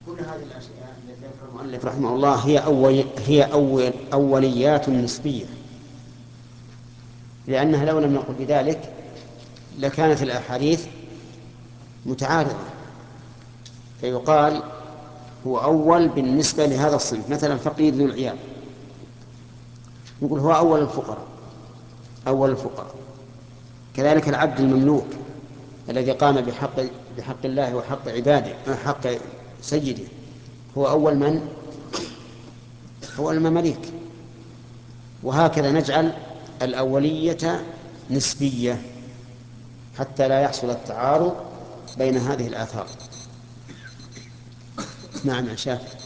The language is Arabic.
كل هذه الأشياء التي ذكرها المؤلف رحمه الله هي أوليات نسبية، لأنها لو لم نقل بذلك لكانت الأحاديث متعارضة، فيقال هو أول بالنسبة لهذا الصنف. مثلا فقير ذو العيال نقول هو أول الفقراء. كذلك العبد المملوك الذي قام بحق الله وحق عباده حق سيده هو أول من؟ هو المماليك. وهكذا نجعل الأولية نسبية حتى لا يحصل التعارض بين هذه الآثار. نعم يا شاف.